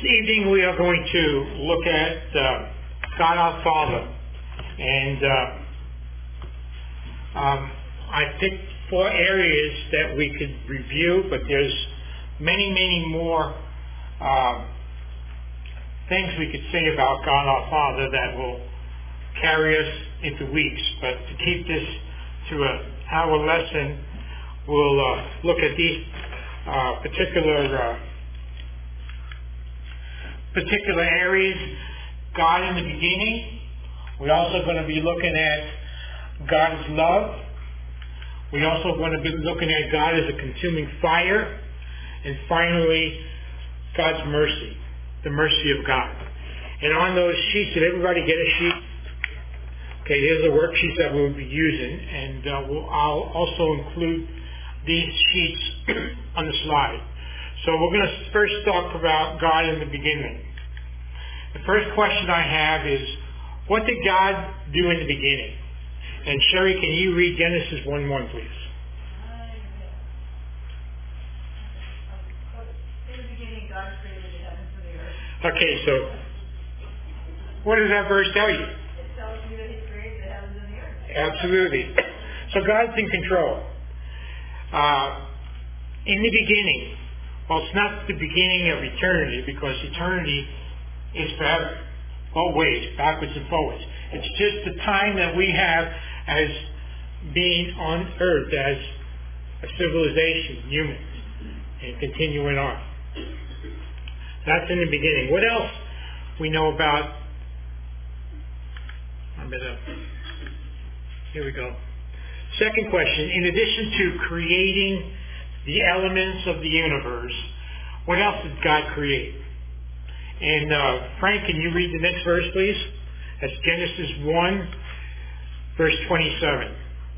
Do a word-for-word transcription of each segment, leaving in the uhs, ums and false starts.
evening we are going to look at uh, God our Father, and uh, um, I picked four areas that we could review, but there's many, many more uh, things we could say about God our Father that will carry us into weeks. But to keep this to an hour lesson, we'll uh, look at these uh, particular uh, particular areas. God in the beginning. We're also going to be looking at God's love. We're also going to be looking at God as a consuming fire. And finally, God's mercy, the mercy of God. And on those sheets, did everybody get a sheet? Okay, here's the worksheets that we'll be using. And uh, we'll, I'll also include these sheets on the slide. So we're going to first talk about God in the beginning. The first question I have is, what did God do in the beginning? And Sherry, can you read Genesis one one, please? In the beginning, God created the heavens and the earth. Okay, so what does that verse tell you? It tells you that He created the heavens and the earth. Absolutely. So God's in control. Uh, in the beginning, well, it's not the beginning of eternity, because eternity is forever, both ways, backwards and forwards. It's just the time that we have as being on earth as a civilization, humans, and continuing on. That's in the beginning. What else we know about? I'm gonna, here we go. Second question, in addition to creating the elements of the universe, what else did God create? And uh, Frank, can you read the next verse, please? That's Genesis one, verse twenty-seven.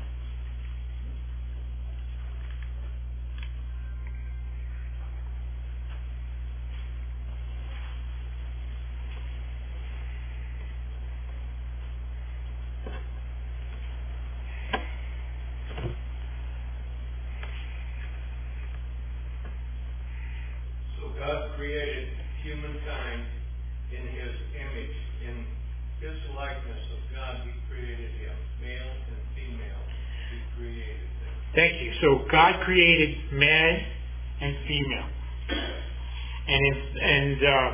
So God created humankind in His image. In His likeness of God, He created him. Male and female, He created them. Thank you. So God created man and female. And, if, and uh,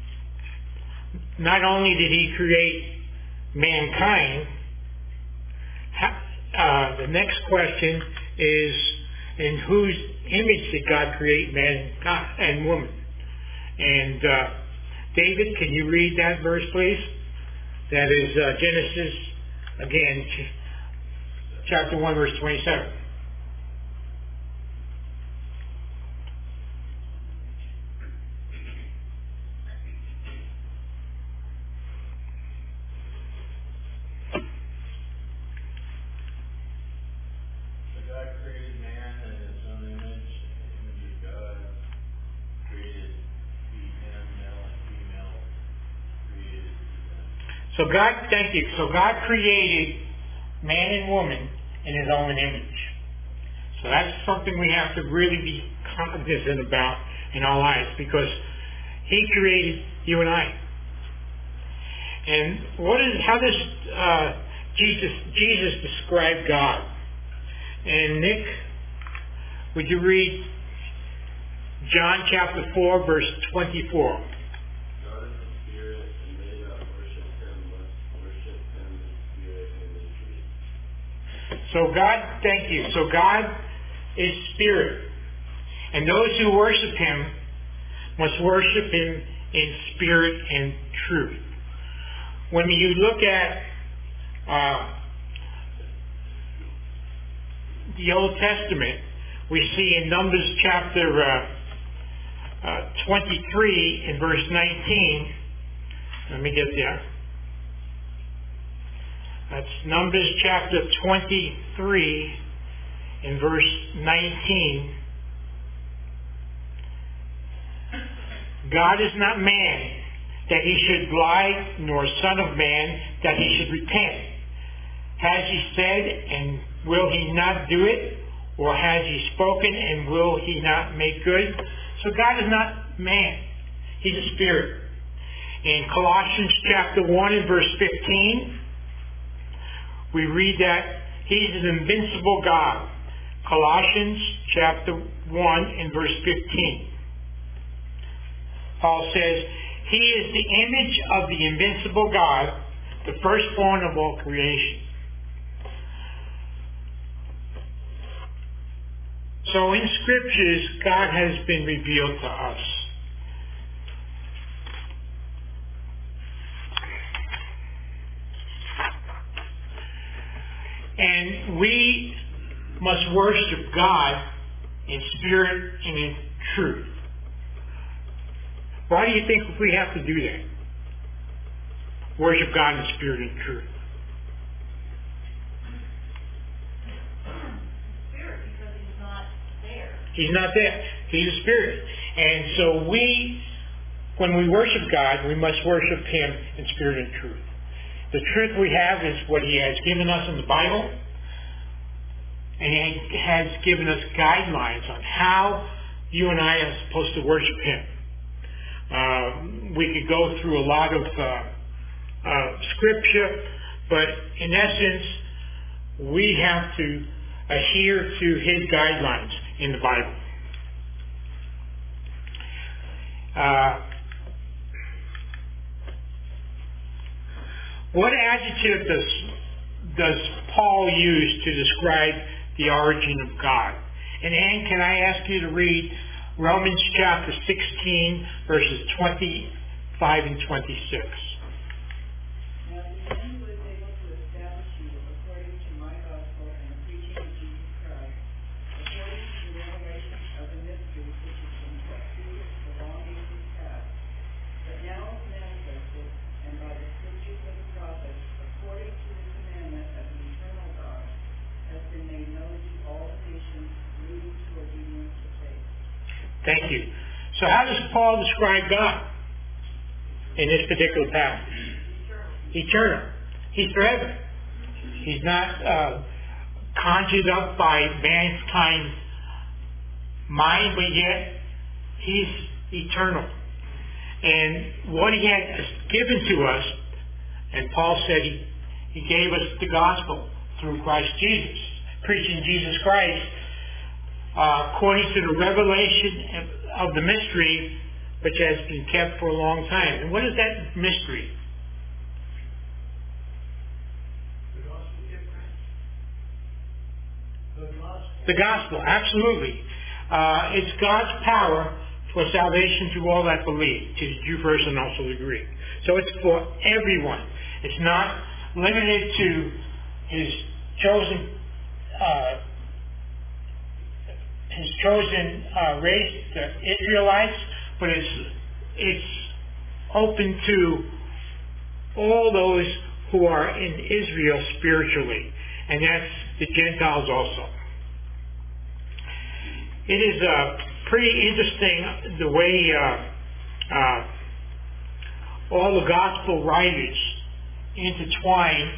not only did He create mankind, uh, the next question is, in whose image did God create man and woman? And uh, David, can you read that verse, please? That is uh, Genesis, again, ch- chapter one, verse twenty-seven. So God created man in His own image. In the image of God created He him, male and female created them. So God, thank you. So God created man and woman in His own image. So that's something we have to really be cognizant about in our lives, because He created you and I. And what is how does uh, Jesus Jesus describe God? And Nick, would you read John chapter four, verse twenty-four? God is the Spirit, and they that worship Him must worship Him in spirit and in truth. So God, thank you. So God is Spirit. And those who worship Him must worship Him in spirit and truth. When you look at uh, the Old Testament, we see in Numbers chapter uh, uh, twenty-three in verse nineteen. Let me get there. That's Numbers chapter twenty-three in verse nineteen. God is not man that He should lie, nor son of man that He should repent. Has He said, and will He not do it? Or has He spoken, and will He not make good? So God is not man. He's a spirit. In Colossians chapter one and verse fifteen, we read that He's an invincible God. Colossians chapter one and verse fifteen. Paul says, He is the image of the invincible God, the firstborn of all creation. So in Scriptures, God has been revealed to us. And we must worship God in spirit and in truth. Why do you think we have to do that? Worship God in spirit and truth. Spirit, because He's not there. He's not there. He's a spirit. And so we, when we worship God, we must worship Him in spirit and truth. The truth we have is what He has given us in the Bible. And He has given us guidelines on how you and I are supposed to worship Him. Uh, we could go through a lot of uh, uh, scripture, but in essence, we have to adhere to His guidelines in the Bible. Uh, what adjective does does Paul use to describe the origin of God? And Anne, can I ask you to read Romans chapter sixteen, verses twenty-five and twenty-six. Now the man who is able to establish you according to my gospel and the preaching of Jesus Christ, according to the revelation of the mystery which has been kept secret for long ages past, but now is manifested, and by the scriptures of the prophets, according to the commandment of the eternal God, has been made known to all nations, leading to obedience to faith. Thank you. So how does Paul describe God in this particular passage? Eternal. He's forever. He's not uh, conjured up by mankind's mind, but yet He's eternal. And what He has given to us, and Paul said He, he gave us the gospel through Christ Jesus, preaching Jesus Christ, Uh, according to the revelation of the mystery which has been kept for a long time. And what is that mystery? The gospel. The gospel. The gospel, absolutely. Uh, it's God's power for salvation to all that believe, to the Jew first and also the Greek. So it's for everyone. It's not limited to His chosen uh, His chosen uh, race, the Israelites, but it's it's open to all those who are in Israel spiritually, and that's the Gentiles also. It is uh, pretty interesting the way uh, uh, all the gospel writers intertwine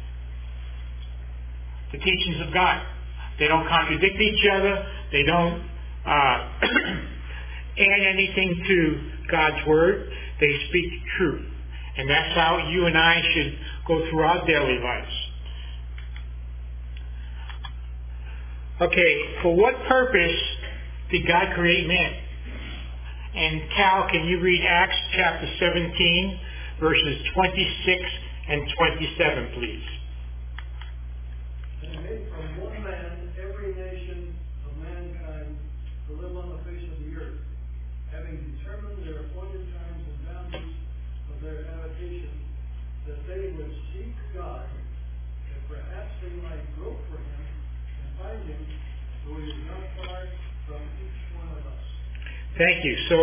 the teachings of God. They don't contradict each other. They don't uh, add anything to God's Word. They speak truth. And that's how you and I should go through our daily lives. Okay, for what purpose did God create man? And Cal, can you read Acts chapter seventeen, verses twenty-six and twenty-seven, please? And made from one man every nation of mankind to live on the face of the earth, having determined their appointed times and boundaries of their habitation, that they would seek God, that perhaps they might grope for Him and find Him, though He is not far from each one of us. Thank you. So,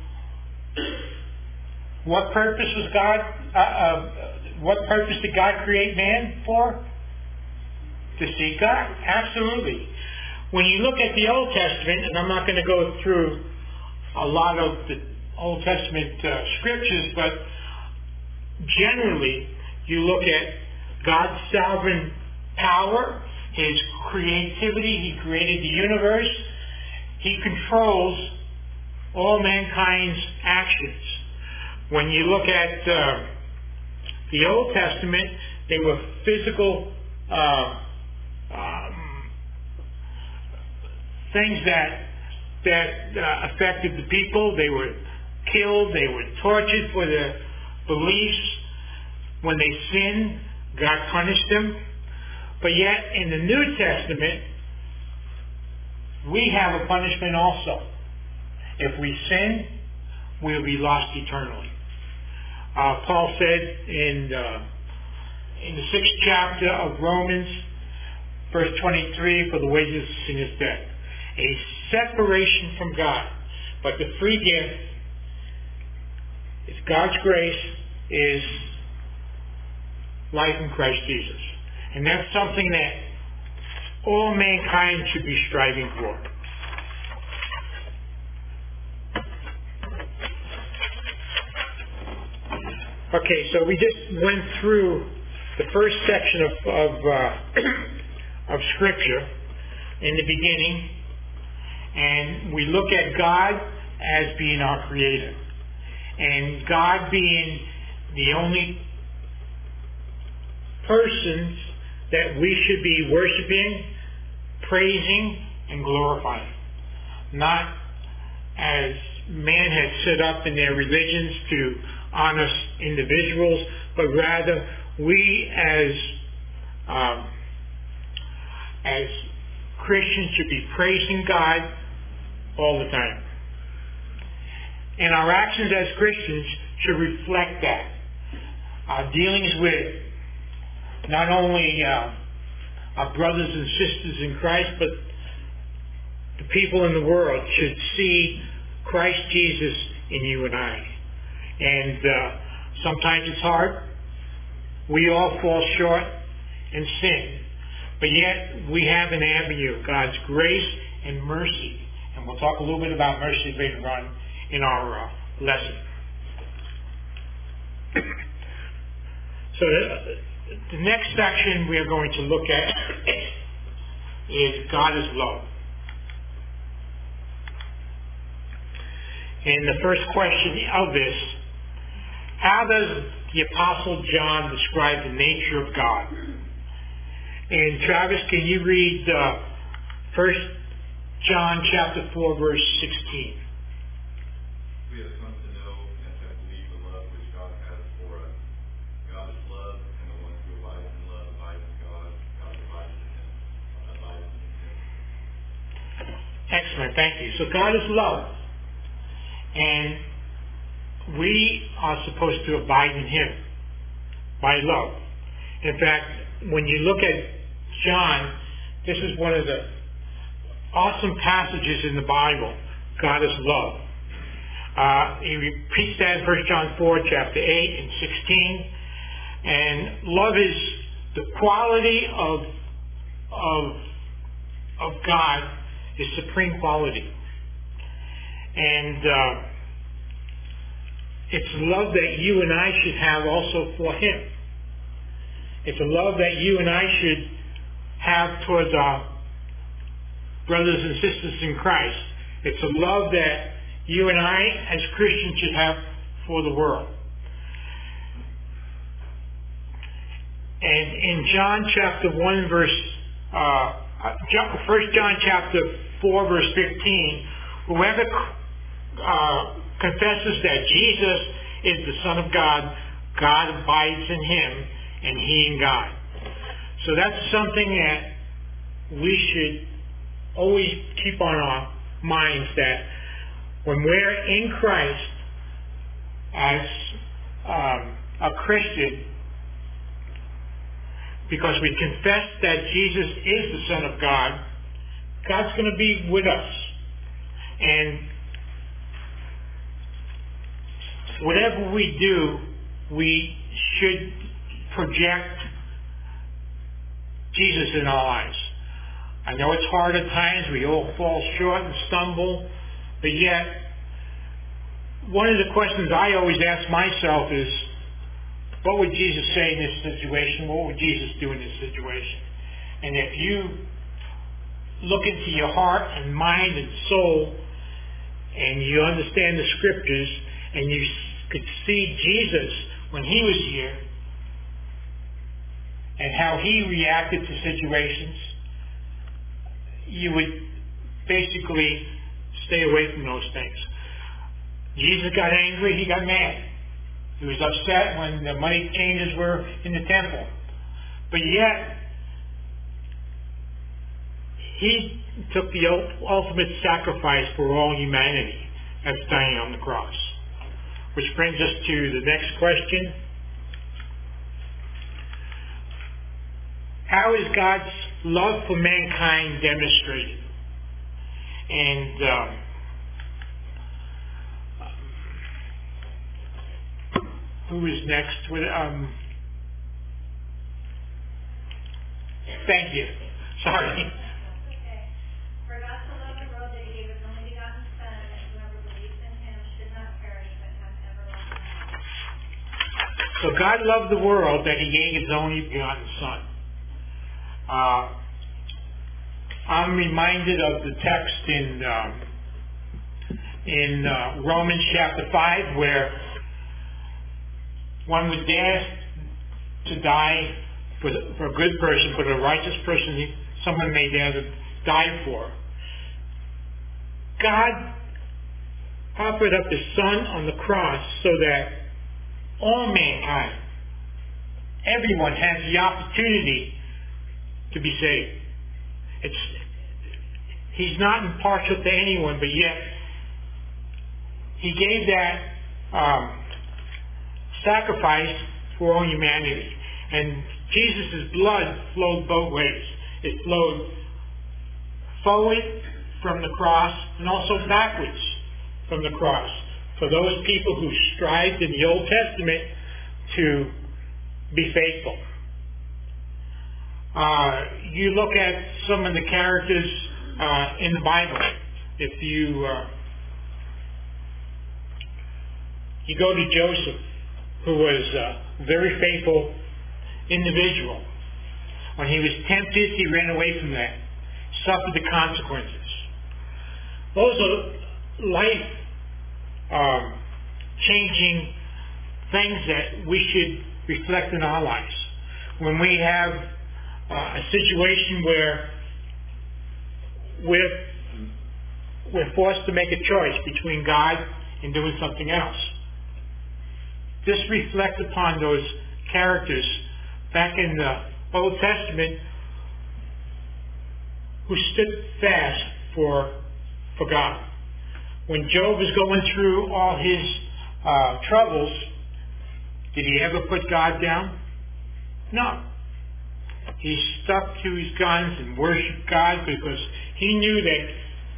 what purpose was God? Uh, uh, what purpose did God create man for? To seek God. Absolutely. When you look at the Old Testament, and I'm not going to go through a lot of the Old Testament uh, scriptures, but generally you look at God's sovereign power, His creativity. He created the universe. He controls all mankind's actions. When you look at uh, the Old Testament, they were physical uh, um, things that that uh, affected the people. They were killed. They were tortured for their beliefs. When they sinned, God punished them. But yet, in the New Testament, we have a punishment also. If we sin, we'll be lost eternally. Uh, Paul said in uh, in the sixth chapter of Romans, verse twenty-three, for the wages of sin is death. A separation from God. But the free gift is God's grace, is life in Christ Jesus. And that's something that all mankind should be striving for. Okay, so we just went through the first section of of, uh, of Scripture in the beginning, and we look at God as being our Creator, and God being the only persons that we should be worshiping, praising, and glorifying. Not as man has set up in their religions to honor individuals, but rather we as um, as Christians should be praising God all the time. And our actions as Christians should reflect that. Our dealings with not only uh, our brothers and sisters in Christ, but the people in the world should see Christ Jesus in you and I. And uh, sometimes it's hard. We all fall short and sin. But yet we have an avenue of God's grace and mercy. And we'll talk a little bit about mercy later on in our uh, lesson. So the, the next section we are going to look at is God is love. And the first question of this, how does the Apostle John describe the nature of God? And Travis, can you read uh, First John chapter four, verse sixteen? We have come to know and have believed the love which God has for us. God is love, and the one who abides in love abides in God. God abides in him. Abides in him. Excellent, thank you. So God is love. And we are supposed to abide in him by love. In fact, when you look at John, this is one of the awesome passages in the Bible. God is love. Uh, he repeats that in First John four, chapter eight and sixteen. And love is the quality of, of, of God is supreme quality. And uh, it's love that you and I should have also for him. It's a love that you and I should have towards our brothers and sisters in Christ. It's a love that you and I as Christians should have for the world. And in John chapter one verse, uh, First John chapter four verse fifteen, whoever uh, confesses that Jesus is the Son of God, God abides in him, and he in God. So that's something that we should always keep on our minds, that when we're in Christ as um, a Christian, because we confess that Jesus is the Son of God, God's going to be with us. And whatever we do, we should project Jesus in our lives. I know it's hard at times. We all fall short and stumble. But yet, one of the questions I always ask myself is, what would Jesus say in this situation? What would Jesus do in this situation? And if you look into your heart and mind and soul and you understand the scriptures, and you could see Jesus when he was here, and how he reacted to situations, you would basically stay away from those things. Jesus got angry, he got mad. He was upset when the money changers were in the temple. But yet, he took the ultimate sacrifice for all humanity. That's dying on the cross. Which brings us to the next question. How is God's love for mankind demonstrated? And um, who is next? With, um, thank you. Sorry. Okay. For God so loved the world that he gave his only begotten Son, and whoever believes in him should not perish but have everlasting life. So God loved the world that he gave his only begotten Son. Uh, I'm reminded of the text in um, in uh, Romans chapter five, where one would dare to die for, the, for a good person, but a righteous person, someone may dare to die for. God offered up his Son on the cross so that all mankind, everyone, has the opportunity to be saved. It's, he's not impartial to anyone, but yet he gave that um, sacrifice for all humanity. And Jesus' blood flowed both ways. It flowed forward from the cross and also backwards from the cross for those people who strived in the Old Testament to be faithful. Uh, you look at some of the characters uh, in the Bible. If you uh, you go to Joseph, who was a very faithful individual. When he was tempted, he ran away from that, suffered the consequences. Those are life um, changing things that we should reflect in our lives. When we have uh, a situation where we're, we're forced to make a choice between God and doing something else. Just reflect upon those characters back in the Old Testament who stood fast for, for God. When Job was going through all his uh, troubles, did he ever put God down? No. He stuck to his guns and worshiped God because he knew that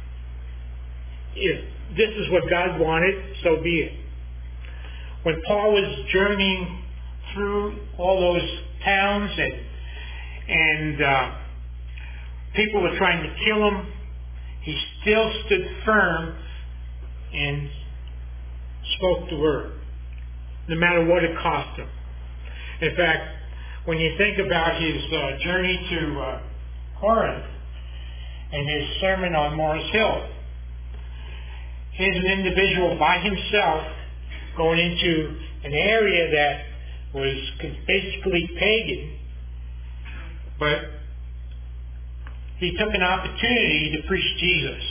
if this is what God wanted, so be it. When Paul was journeying through all those towns and and uh, people were trying to kill him, he still stood firm and spoke the word, no matter what it cost him. In fact, when you think about his uh, journey to uh, Corinth and his sermon on Mars Hill, here's an individual by himself going into an area that was basically pagan, but he took an opportunity to preach Jesus.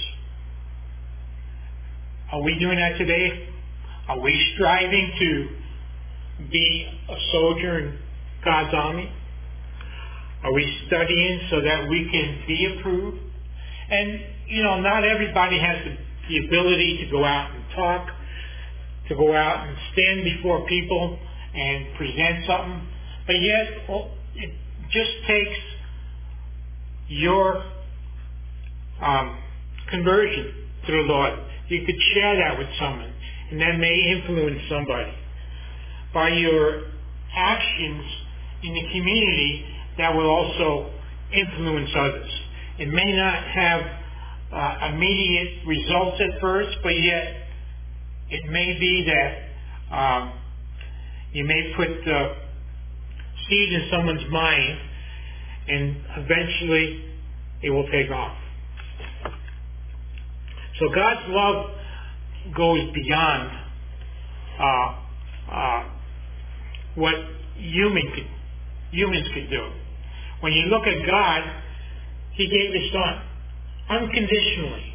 Are we doing that today? Are we striving to be a soldier in God's army? Are we studying so that we can be approved? And, you know, not everybody has the, the ability to go out and talk, to go out and stand before people and present something. But yet, well, it just takes your um, conversion to the Lord. You could share that with someone, and that may influence somebody. By your actions in the community, that will also influence others. It may not have uh, immediate results at first, but yet it may be that um, you may put the seed in someone's mind, and eventually it will take off. So God's love goes beyond uh, uh, what human could, humans could do. When you look at God, He gave His Son unconditionally.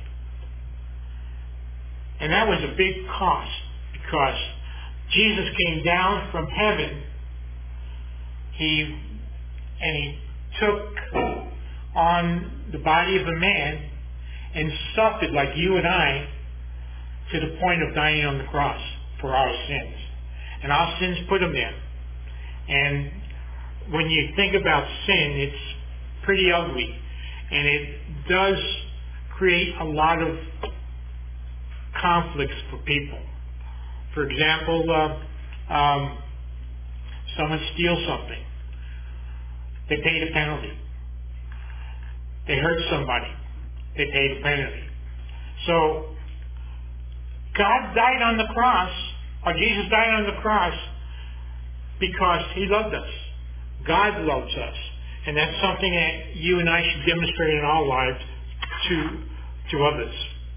And that was a big cost, because Jesus came down from heaven. He and He took on the body of a man and suffered like you and I, to the point of dying on the cross for our sins. And our sins put Him there. And when you think about sin, it's pretty ugly. And it does create a lot of conflicts for people. For example, uh, um, someone steals something. They pay the penalty. They hurt somebody. They pay the penalty. So, God died on the cross, or Jesus died on the cross, because He loved us. God loves us. And that's something that you and I should demonstrate in our lives to, to others.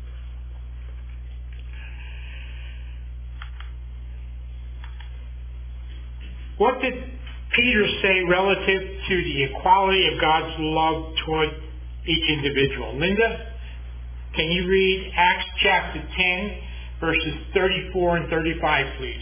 What did Peter say relative to the equality of God's love toward each individual? Linda, can you read Acts chapter ten, verses thirty-four and thirty-five, please?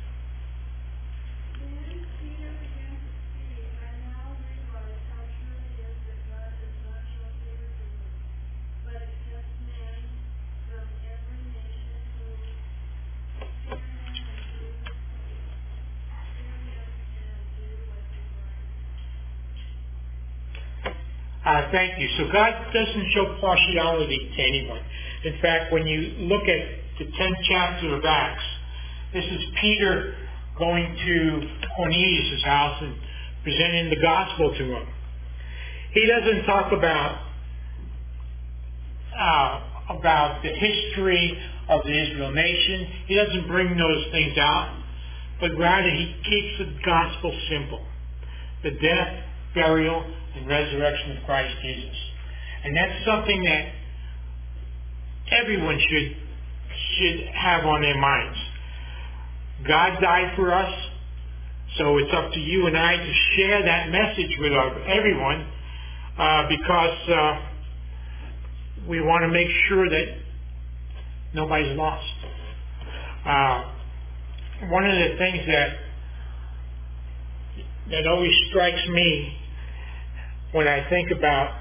Uh, thank you. So God doesn't show partiality to anyone. In fact, when you look at the tenth chapter of Acts, this is Peter going to Cornelius' house and presenting the gospel to him. He doesn't talk about uh, about the history of the Israel nation. He doesn't bring those things out, but rather he keeps the gospel simple. The death, burial, and resurrection of Christ Jesus. And that's something that everyone should should have on their minds. God died for us, so it's up to you and I to share that message with everyone, uh, because uh, we want to make sure that nobody's lost. Uh, one of the things that that always strikes me when I think about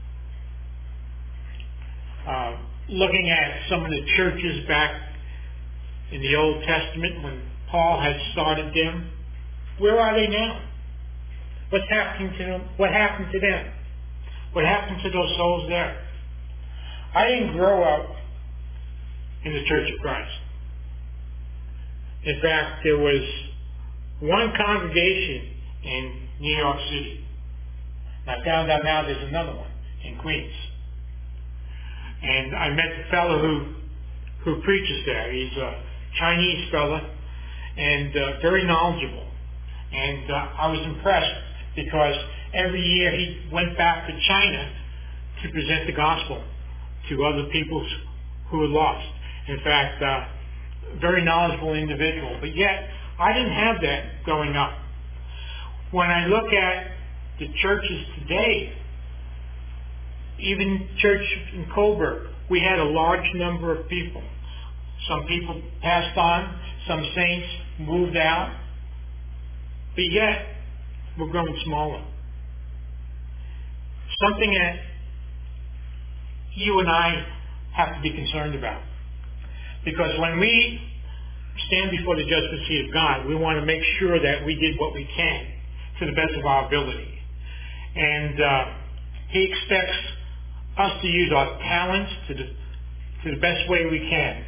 uh, looking at some of the churches back in the Old Testament when Paul had started them, where are they now? What's happening to them? What happened to them? What happened to those souls there? I didn't grow up in the Church of Christ. In fact, there was one congregation in New York City. I found out now there's another one in Queens. And I met the fellow who who preaches there. He's a Chinese fellow and uh, very knowledgeable. And uh, I was impressed because every year he went back to China to present the gospel to other people who were lost. In fact, uh, very knowledgeable individual. But yet, I didn't have that growing up. When I look at the churches today, even church in Coburg, we had a large number of people. Some people passed on, some saints moved out, but yet we're growing smaller. Something that you and I have to be concerned about. Because when we stand before the judgment seat of God, we want to make sure that we did what we can to the best of our ability. And uh, He expects us to use our talents to the, to the best way we can.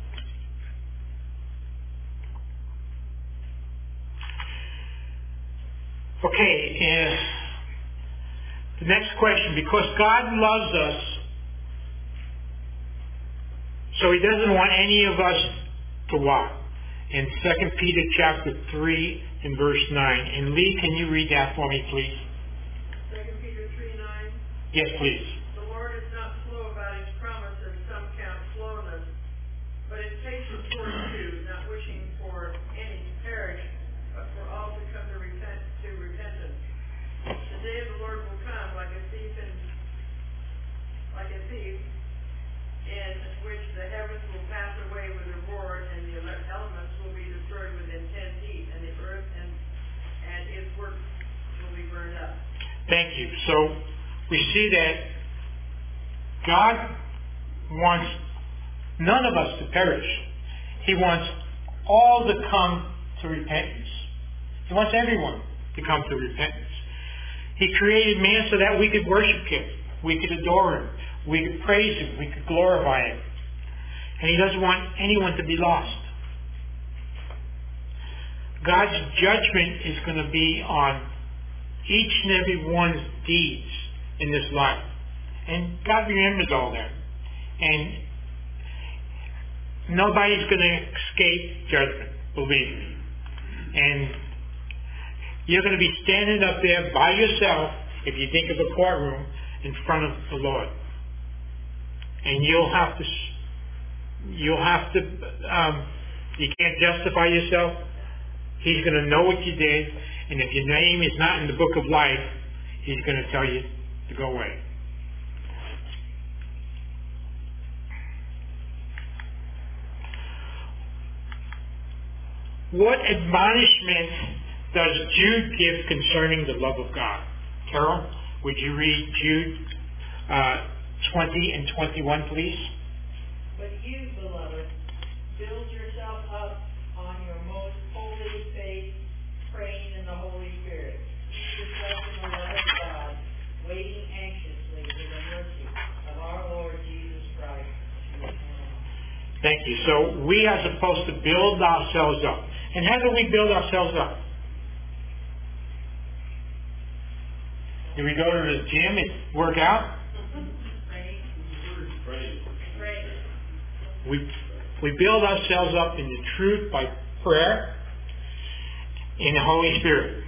Okay, uh, the next question. Because God loves us, so He doesn't want any of us to walk. In Second Peter chapter three and verse nine. And Lee, can you read that for me, please? Second Peter three nine. Yes, please. The Lord is not slow about His promise, as some count slowness, but is patient which the heavens will pass away with a roar, and the ele- elements will be destroyed with intense heat, and the earth and, and its works will be burned up. Thank you. So we see that God wants none of us to perish. He wants all to come to repentance. He wants everyone to come to repentance. He created man so that we could worship Him. We could adore Him. We could praise Him. We could glorify Him. And He doesn't want anyone to be lost. God's judgment is going to be on each and every one's deeds in this life. And God remembers all that. And nobody's going to escape judgment, believe me. And you're going to be standing up there by yourself, if you think of a courtroom, in front of the Lord. And you'll have to, you'll have to, um, you can't justify yourself. He's going to know what you did. And if your name is not in the book of life, He's going to tell you to go away. What admonishment does Jude give concerning the love of God? Carol, would you read Jude uh, twenty and twenty-one, please? But you, beloved, build yourself up on your most holy faith, praying in the Holy Spirit. Keep yourself in the love of God, waiting anxiously for the mercy of our Lord Jesus Christ. Thank you. So we are supposed to build ourselves up. And how do we build ourselves up? Do we go to the gym and work out? We, we build ourselves up in the truth by prayer in the Holy Spirit.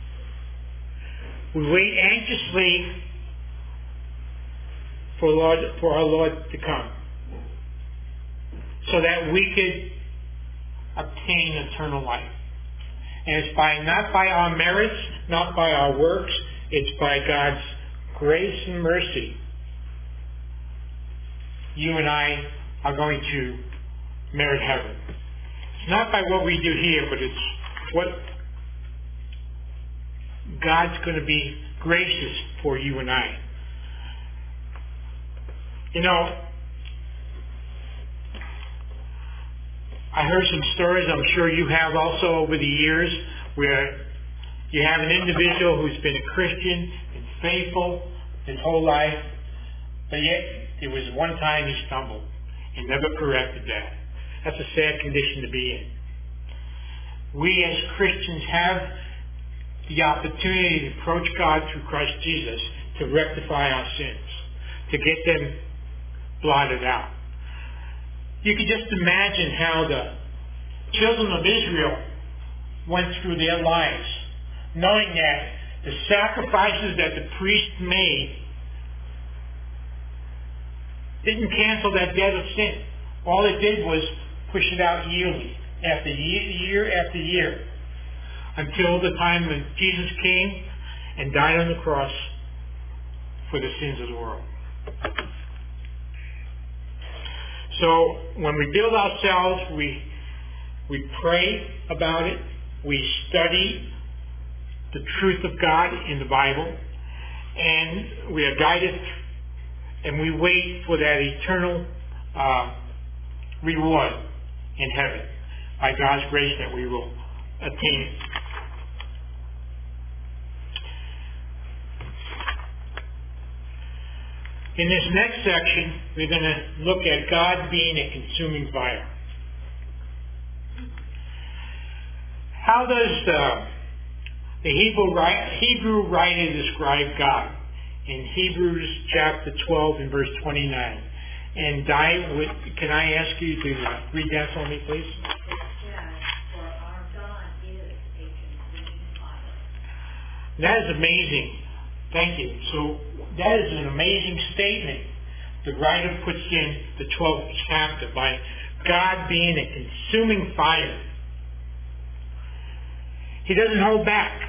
We wait anxiously for Lord, for our Lord to come, so that we could obtain eternal life. And it's by not by our merits, not by our works, it's by God's grace and mercy. You and I are going to merit heaven. It's not by what we do here, but it's what God's going to be gracious for you and I. You know, I heard some stories, I'm sure you have also over the years, where you have an individual who's been a Christian and faithful his whole life, but yet there was one time he stumbled and never corrected that. That's a sad condition to be in. We as Christians have the opportunity to approach God through Christ Jesus to rectify our sins, to get them blotted out. You can just imagine how the children of Israel went through their lives, knowing that the sacrifices that the priest made didn't cancel that debt of sin. All it did was push it out yearly, after year, year after year, until the time when Jesus came and died on the cross for the sins of the world. So when we build ourselves, we we pray about it, we study the truth of God in the Bible, and we are guided, and we wait for that eternal uh, reward in heaven by God's grace that we will attain. In this next section, we're going to look at God being a consuming fire. How does uh, the Hebrew, Hebrew writer describe God? In Hebrews chapter twelve and verse twenty-nine. And Di, would, can I ask you to uh, read that for me, please? For our God is a consuming fire. That is amazing. Thank you. So that is an amazing statement the writer puts in the twelfth chapter by God being a consuming fire. He doesn't hold back.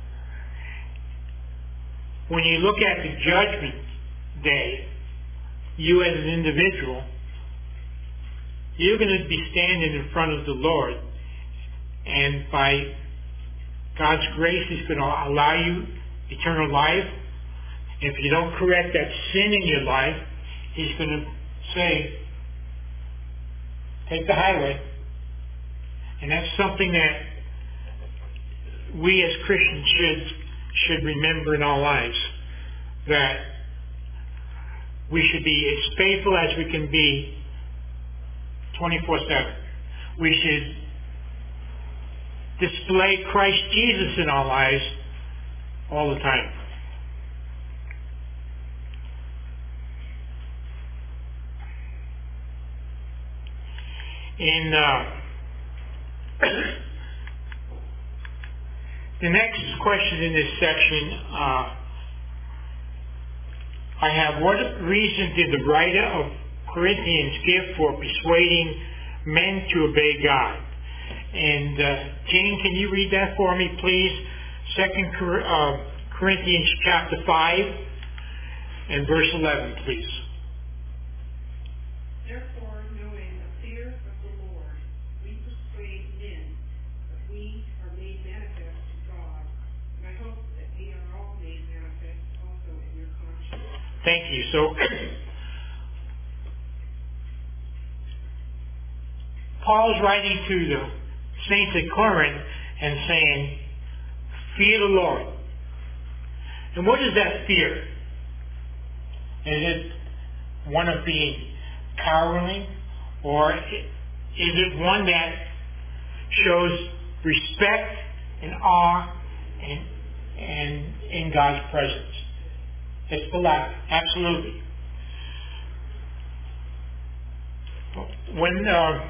When you look at the judgment day, you as an individual, you're going to be standing in front of the Lord, and by God's grace, He's going to allow you eternal life. If you don't correct that sin in your life, He's going to say, take the highway. And that's something that we as Christians should should remember in our lives, that we should be as faithful as we can be twenty-four seven. We should display Christ Jesus in our lives all the time. In uh, the next question in this section, uh, I have, what reason did the writer of Corinthians give for persuading men to obey God? And uh, Jane, can you read that for me, please? Second uh, Corinthians chapter five and verse eleven, please. Therefore, knowing the fear of the Lord, we persuade men, but we are made manifest to God. And I hope that we are all made manifest also in your conscience. Thank you. So, Paul's writing to the saints at Corinth and saying, fear the Lord. And what is that fear? Is it one of being cowardly, or is it one that shows respect and awe and, and in God's presence? It's the latter, absolutely. When uh,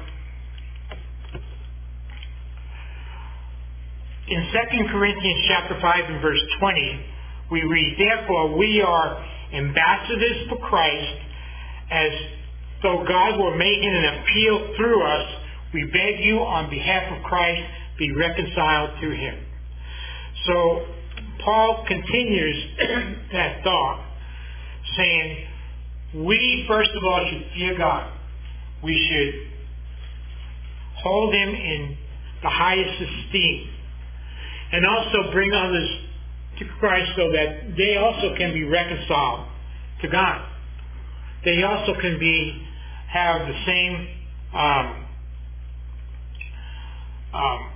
in Second Corinthians chapter five and verse twenty, we read, therefore we are ambassadors for Christ, as though God were making an appeal through us. We beg you on behalf of Christ, be reconciled to Him. So Paul continues that thought, saying, we first of all should fear God. We should hold Him in the highest esteem, and also bring others to Christ so that they also can be reconciled to God. They also can be have the same um, um,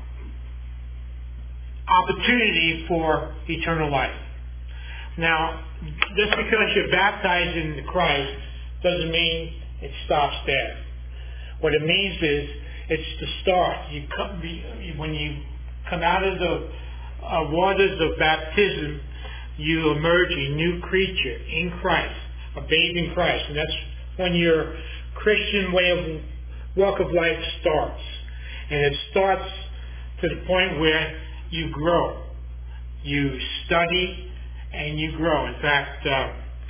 opportunity for eternal life. Now, just because you're baptized into Christ doesn't mean it stops there. What it means is it's the start. You come, when you come out of the uh, waters of baptism, you emerge a new creature in Christ, a babe in Christ, and that's when your Christian way of walk of life starts. And it starts to the point where you grow, you study, and you grow. In fact, uh,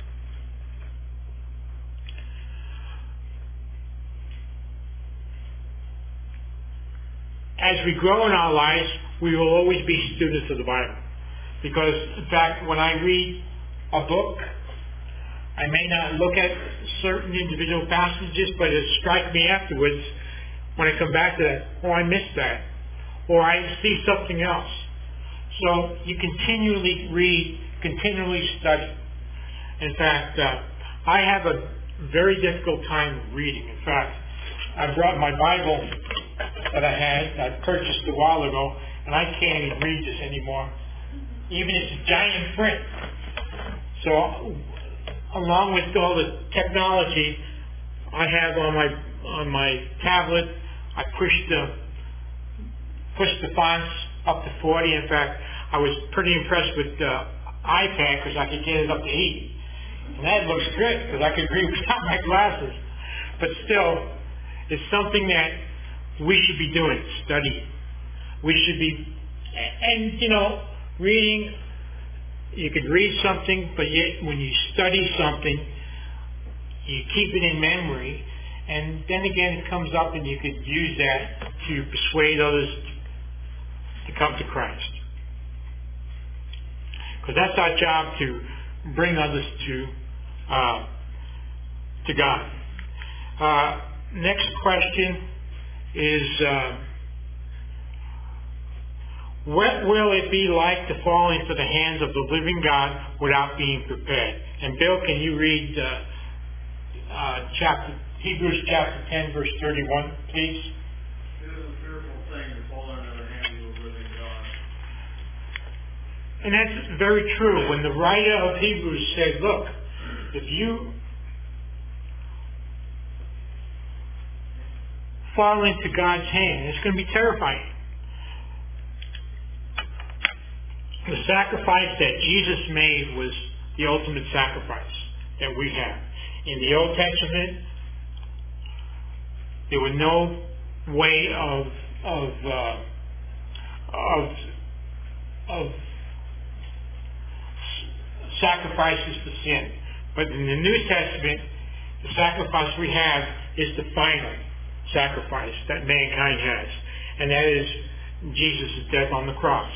as we grow in our lives, we will always be students of the Bible. Because, in fact, when I read a book, I may not look at certain individual passages, but it strikes me afterwards when I come back to that, oh, I missed that. Or I see something else. So you continually read, continually study. In fact, uh, I have a very difficult time reading. In fact, I brought my Bible that I had, I purchased a while ago, and I can't even read this anymore. Even it's giant print. So, along with all the technology I have on my on my tablet, I pushed the pushed the fonts up to forty. In fact, I was pretty impressed with the iPad because I could get it up to eighty, and that looks good because I could read without my glasses. But still, it's something that we should be doing, studying. We should be, and you know, reading. You could read something, but yet when you study something, you keep it in memory, and then again it comes up and you could use that to persuade others to come to Christ. Because that's our job, to bring others to uh, to God. Uh, next question is, uh, what will it be like to fall into the hands of the living God without being prepared? And Bill, can you read uh, uh, chapter Hebrews chapter ten, verse thirty-one, please? It is a fearful thing to fall into the hands of the living God. And that's very true. When the writer of Hebrews said, look, if you fall into God's hand, it's going to be terrifying. The sacrifice that Jesus made was the ultimate sacrifice that we have. In the Old Testament, there was no way of of uh, of of sacrifices for sin. But in the New Testament, the sacrifice we have is the final sacrifice that mankind has, and that is Jesus' death on the cross.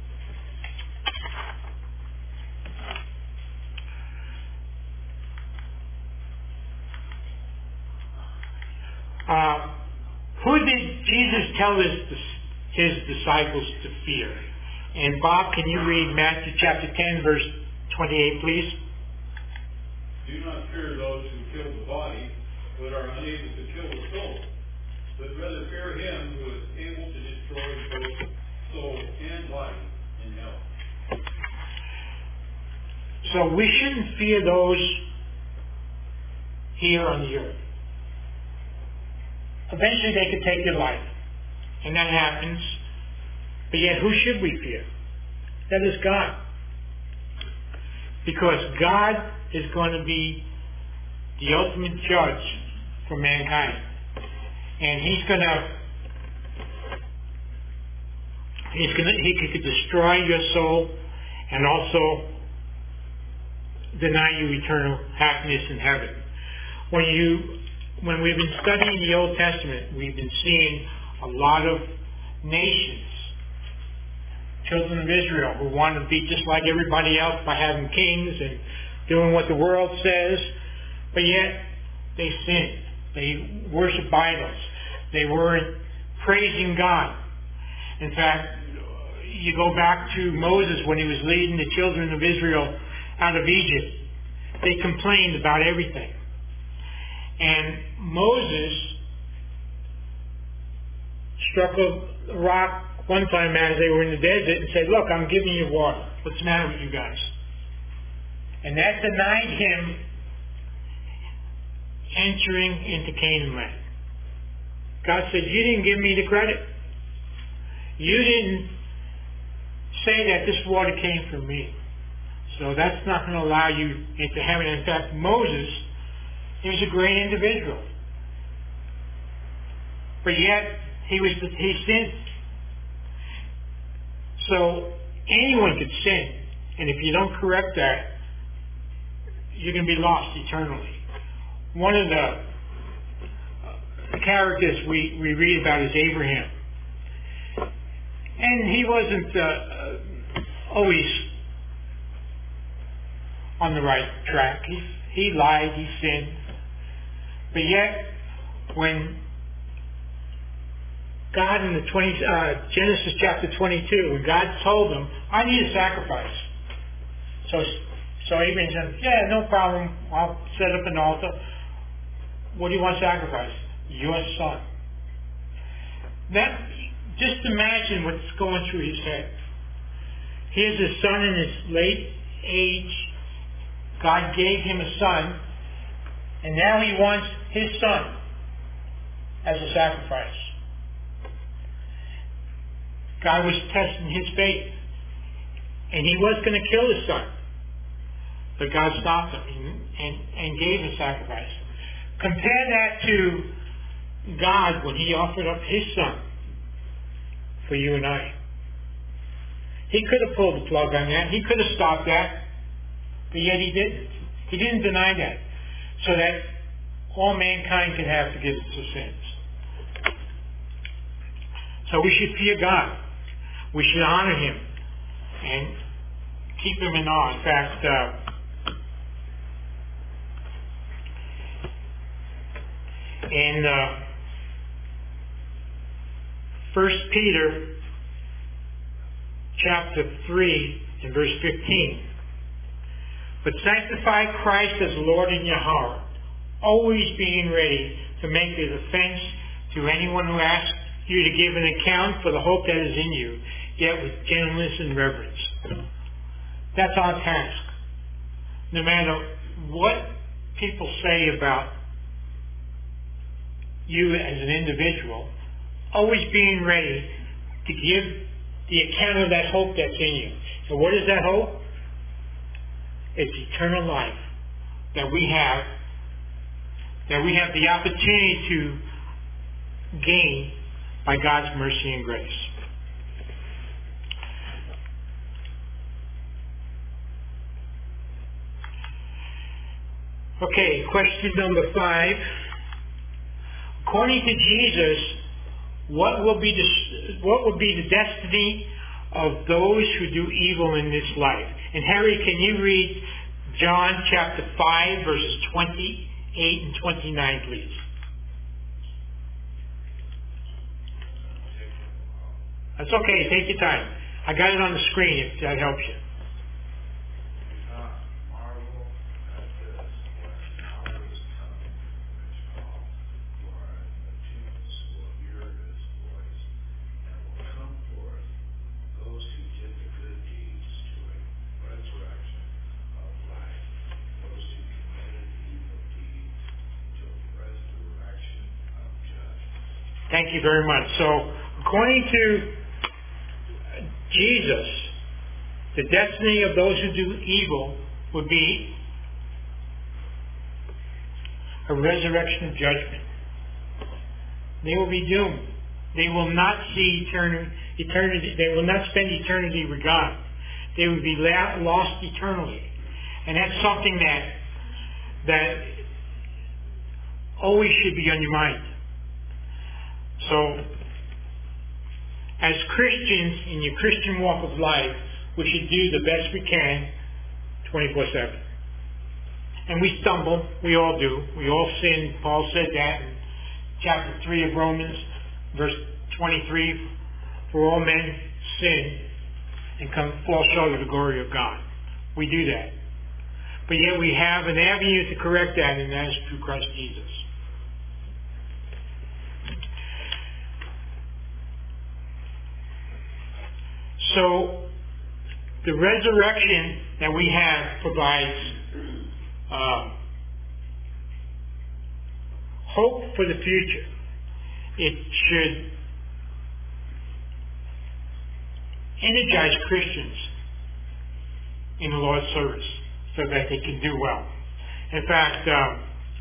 Uh, who did Jesus tell his, his disciples to fear? And Bob, can you read Matthew chapter ten, verse twenty-eight, please? Do not fear those who kill the body, but are unable to kill the soul, but rather fear him who is able to destroy both soul and body in hell. So we shouldn't fear those here on the earth. Eventually they could take your life, and that happens. But yet who should we fear? That is God. Because God is going to be the ultimate judge for mankind. And he's going to he's going to he could destroy your soul and also deny you eternal happiness in heaven. When you when we've been studying the Old Testament, we've been seeing a lot of nations, children of Israel, who want to be just like everybody else by having kings and doing what the world says, but yet they sinned. They worship idols. They weren't praising God. In fact, you go back to Moses when he was leading the children of Israel out of Egypt. They complained about everything. And Moses struck a rock one time as they were in the desert and said, look, I'm giving you water. What's the matter with you guys? And that denied him entering into Canaan land. God said, you didn't give me the credit. You didn't say that this water came from me. So that's not going to allow you into heaven. In fact, Moses, he was a great individual. But yet, he was he sinned. So anyone could sin. And if you don't correct that, you're going to be lost eternally. One of the characters we, we read about is Abraham. And he wasn't uh, always on the right track. He, he lied, he sinned. But yet, when God in the twenty, uh, Genesis chapter twenty-two, when God told him, I need a sacrifice. So, so Abraham said, yeah, no problem. I'll set up an altar. What do you want to sacrifice? Your son. That, just imagine what's going through his head. Here's his son in his late age. God gave him a son, and now he wants his son as a sacrifice. God was testing his faith, and he was going to kill his son, but God stopped him and, and, and gave a sacrifice. Compare that to God when he offered up his son for you and I. He could have pulled the plug on that. He could have stopped that, but yet he didn't. He didn't deny that, so that all mankind can have forgiveness of sins. So we should fear God. We should honor him and keep him in awe. In fact, uh, in uh, First Peter chapter three and verse fifteen. But sanctify Christ as Lord in your heart, always being ready to make a defense to anyone who asks you to give an account for the hope that is in you, yet with gentleness and reverence. That's our task. No matter what people say about you as an individual, always being ready to give the account of that hope that's in you. And what is that hope? It's eternal life that we have, that we have the opportunity to gain by God's mercy and grace. Okay, question number five. According to Jesus, what will be the what will be the destiny of those who do evil in this life? And Harry, can you read John chapter five, verses twenty-eight and twenty-nine, please? That's okay. Take your time. I got it on the screen if that helps you. Thank you very much. So, according to Jesus, the destiny of those who do evil would be a resurrection of judgment. They will be doomed. They will not see eternity. eternity they will not spend eternity with God. They will be la- lost eternally. And that's something that that always should be on your mind. So, as Christians in your Christian walk of life, we should do the best we can twenty-four seven. And we stumble. We all do. We all sin. Paul said that in chapter three of Romans, verse twenty-three. For all men sin and come fall short of the glory of God. We do that. But yet we have an avenue to correct that, and that is through Christ Jesus. So, the resurrection that we have provides uh, hope for the future. It should energize Christians in the Lord's service so that they can do well. In fact, um,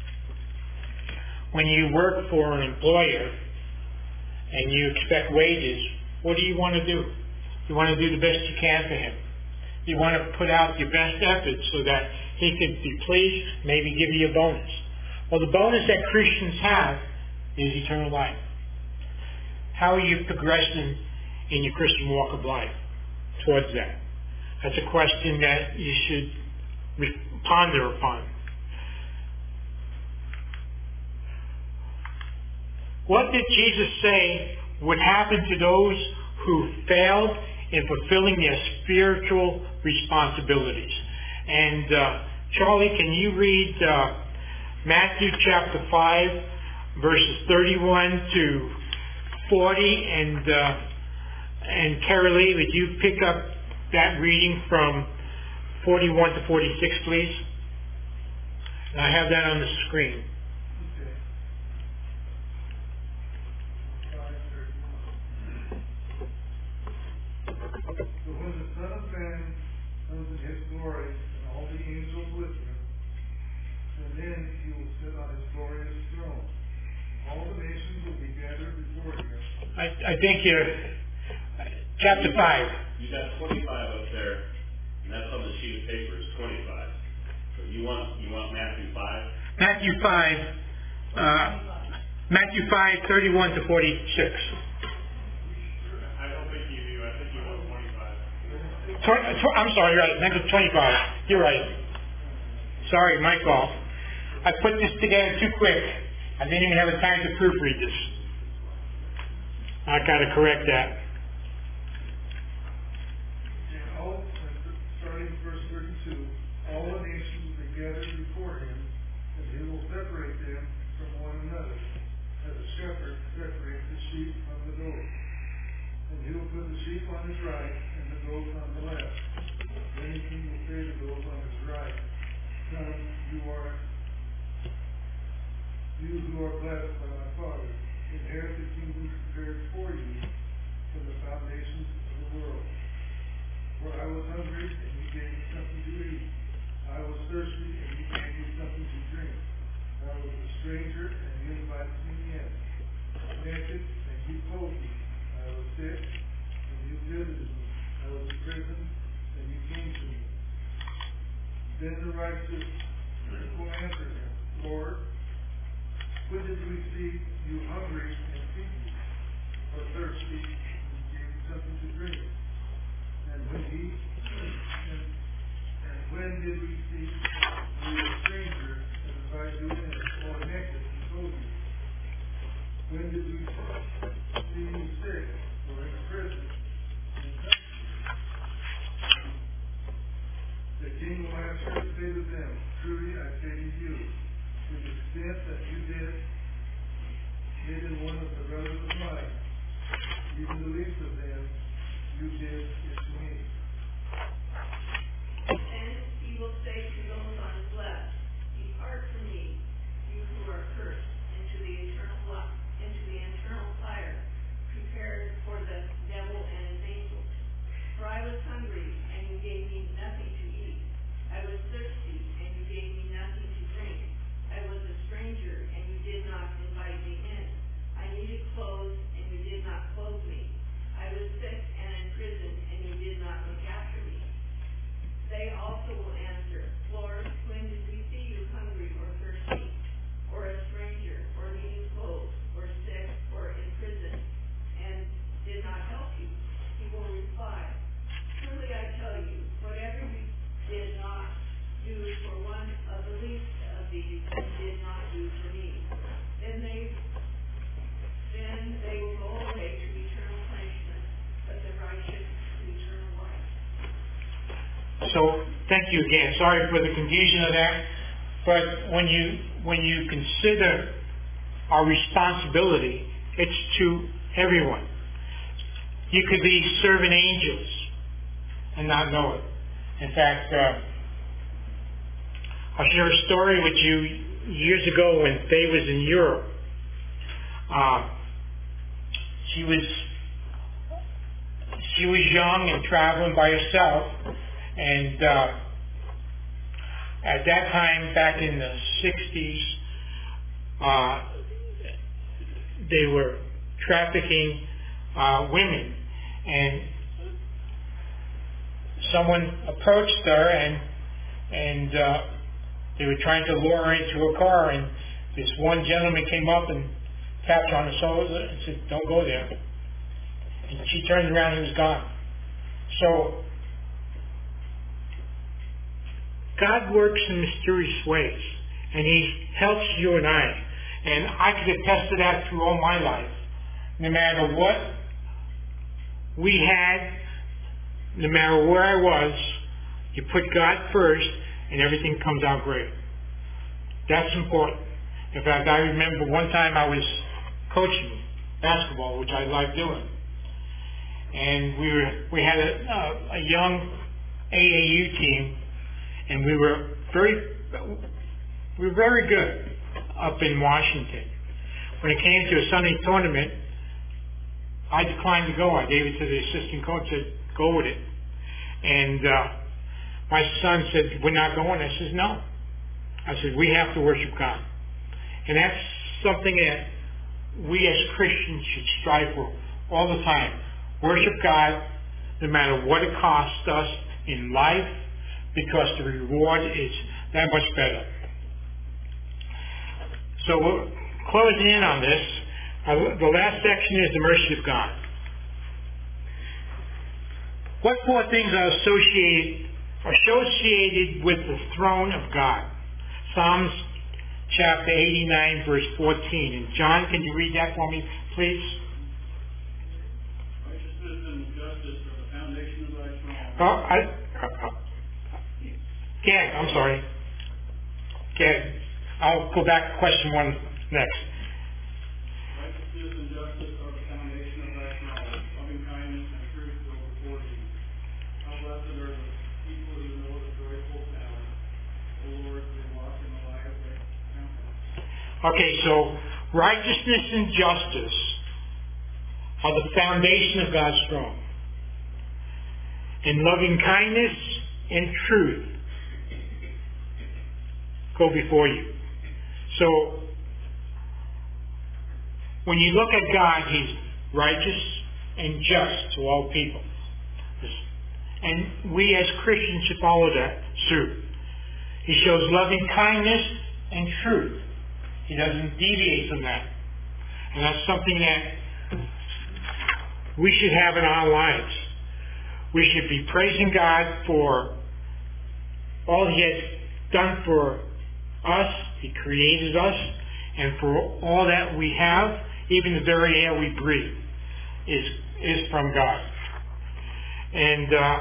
when you work for an employer and you expect wages, what do you want to do? You want to do the best you can for him. You want to put out your best efforts so that he can be pleased, maybe give you a bonus. Well, the bonus that Christians have is eternal life. How are you progressing in your Christian walk of life towards that? That's a question that you should ponder upon. What did Jesus say would happen to those who failed in fulfilling their spiritual responsibilities? And uh, Charlie, can you read uh, Matthew chapter five, verses thirty-one to forty, and uh, and Carolee, would you pick up that reading from forty-one to forty-six, please? And I have that on the screen. But when the Son of Man comes in his glory, and all the angels with him, and then he will sit on his glorious throne. All the nations will be gathered before him. I, I think you're chapter five. You got twenty-five up there, and that's on the sheet of paper. It's twenty-five. So you want you want Matthew five? Matthew five. Uh, Matthew five, thirty-one to forty-six. I don't think you do. I think you want twenty-five. Tw- tw- I'm sorry, right. Next twenty-five. You're right. Sorry, my fault. I put this together too quick. I didn't even have a time to proofread this. I got to correct that. And all, starting verse thirty-two, all the nations will be gathered before him, and he will separate them from one another, as a shepherd separates the sheep from the goats. And he will put the sheep on his right, and the goats on the left. Then the king will say to the goats on his right, Come, you are, you who are blessed by my Father, inherit the kingdom prepared for you from the foundations of the world. For I was hungry, and you gave me something to eat. I was thirsty, and you gave me something to drink. I was a stranger, and you invited me in. Naked, and you clothed me. I was sick, and you visited me. I was in prison, and you came to me. Then the righteous will answer him, Lord, when did we see you hungry and feed you, or thirsty and gave you something to drink? And when he and, and when did we see you a stranger and invite you in, or naked and clothe you? When did we see you sick or in prison and come to you? The king will answer and say to them, Truly I say to you, to the extent that you did, did in one of the brothers of mine, even the least of them, you did it to me. And he will say to those on his left, Depart from me, you who are cursed, into the eternal life, into the eternal fire, prepared for the devil and his angels. For I was hungry, and you gave me nothing to eat. I was thirsty, and you gave me nothing to drink. I was a stranger, and you did not invite me in. I needed clothes, and you did not clothe me. I was sick and in prison, and you did not look after me. They also will answer, Lord, when did we see you hungry or thirsty, or a stranger, or needing clothes, or sick, or in prison, and did not help you? He will reply, Truly I tell you, whatever you did not do for one of the least of these, you did not do for me. Then they, then they will go away to eternal punishment, but the righteous to eternal life. So thank you again. Sorry for the confusion of that. But when you when you consider our responsibility, it's to everyone. You could be serving angels and not know it. In fact, uh, I'll share a story with you years ago when Faye was in Europe. Uh, she was she was young and traveling by herself, and uh, at that time, back in the sixties, uh, they were trafficking uh, women, and someone approached her, and and uh, they were trying to lure her into a car, and this one gentleman came up and tapped her on the shoulder and said, "Don't go there." And she turned around and he was gone. So God works in mysterious ways, and He helps you and I. And I could attest to that through all my life. No matter what we had, no matter where I was, you put God first, and everything comes out great. That's important. In fact, I remember one time I was coaching basketball, which I like doing, and we were we had a, a, a young A A U team, and we were very we were very good up in Washington. When it came to a Sunday tournament, I declined to go. I gave it to the assistant coach, said, "Go with it." And uh, my son said, "We're not going." I said, "No." I said, "We have to worship God." And that's something that we as Christians should strive for all the time. Worship God no matter what it costs us in life, because the reward is that much better. So we're closing in on this. Uh, the last section is the mercy of God. What four things are associated associated with the throne of God? Psalms chapter eighty-nine, verse fourteen. And John, can you read that for me, please? Righteousness and justice are the foundation of thy throne. Oh, I, uh, uh, Gad, I'm sorry. Gad, I'll go back to question one next. Righteousness and justice are the foundation of thy throne. Loving kindness and truth go before thee. How blessed are the people who know the joyful sound. O Lord, they walk in the light of thy countenance. Okay, so righteousness and justice are the foundation of God's throne. And loving kindness and truth go before you. So, when you look at God, He's righteous and just to all people. And we as Christians should follow that suit. He shows loving kindness and truth. He doesn't deviate from that. And that's something that we should have in our lives. We should be praising God for all He has done for us. He created us. And for all that we have, even the very air we breathe, is is from God. And uh,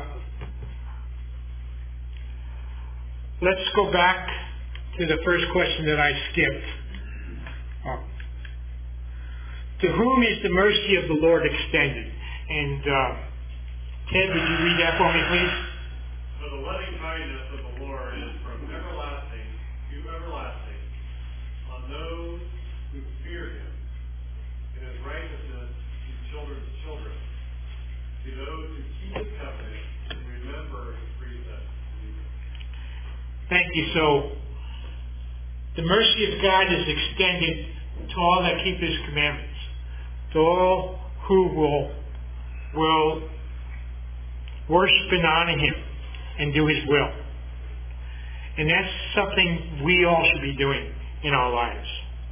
let's go back to the first question that I skipped. Uh, to whom is the mercy of the Lord extended? And uh, Ted, would you read that for me, please? So the loving kindness of the Lord is from everlasting to everlasting on those who fear Him, and His righteousness to children's children, to those who keep His covenant and remember His precepts. Thank you. So, the mercy of God is extended to all that keep His commandments, to all who will will worship and honor Him and do His will. And that's something we all should be doing in our lives.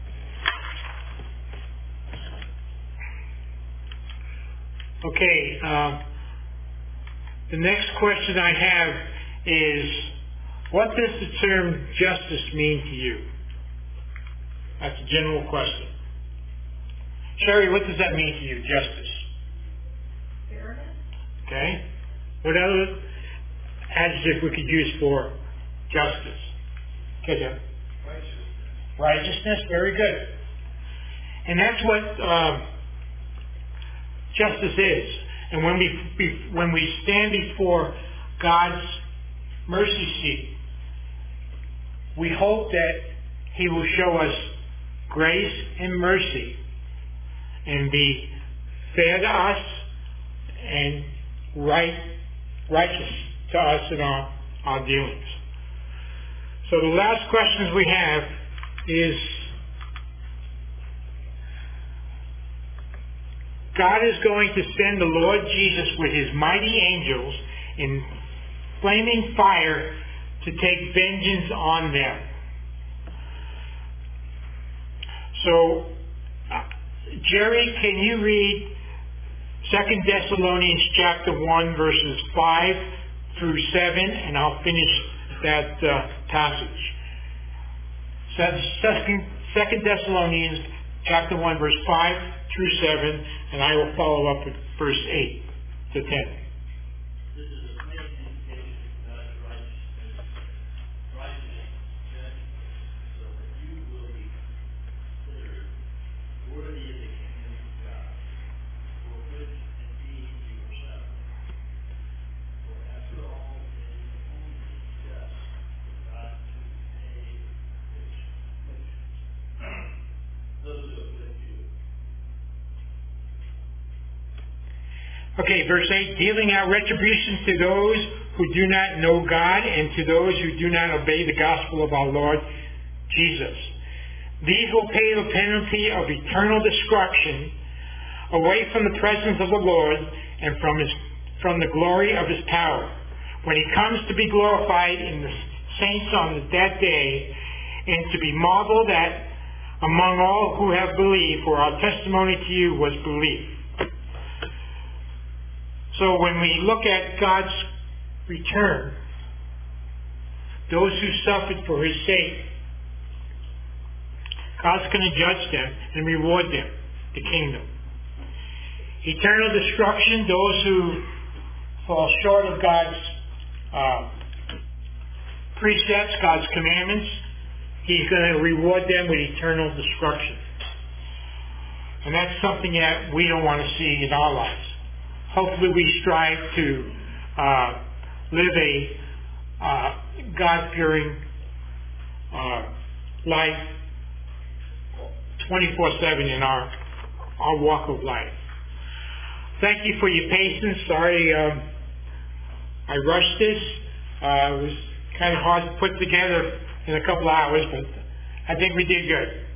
Okay, uh, the next question I have is, what does the term justice mean to you? That's a general question. Sherry, what does that mean to you, justice? Fairness. Okay. What other adjective we could use for justice? Okay, Jim. Righteousness. Righteousness, very good. And that's what um, justice is. And when we be, when we stand before God's mercy seat, we hope that He will show us grace and mercy and be fair to us and right, righteous to us in our, our dealings. So the last questions we have is, God is going to send the Lord Jesus with His mighty angels in flaming fire to take vengeance on them. So, uh, Jerry, can you read Second Thessalonians chapter one, verses five through seven, and I'll finish that uh, passage. Second, Second Thessalonians chapter one, verse five through seven, and I will follow up with verse eight to ten. This is a plain indication of God's righteousness, righteous judgment, so that you will be considered worthy of the kingdom of God, for which indeed you are suffering. For after all, it is only just for God to pay those who afflict you. Okay, verse eight, dealing out retribution to those who do not know God and to those who do not obey the gospel of our Lord Jesus. These will pay the penalty of eternal destruction away from the presence of the Lord and from his from the glory of His power, when He comes to be glorified in the saints on that day, and to be marveled at among all who have believed, for our testimony to you was belief. So when we look at God's return, those who suffered for His sake God's going to judge them and reward them, the kingdom. Eternal destruction, those who fall short of God's uh, precepts, God's commandments, He's going to reward them with eternal destruction. And that's something that we don't want to see in our lives. Hopefully we strive to uh, live a uh, God-fearing uh, life twenty-four seven in our, our walk of life. Thank you for your patience. Sorry um, I rushed this. Uh, it was kind of hard to put together in a couple hours, but I think we did good.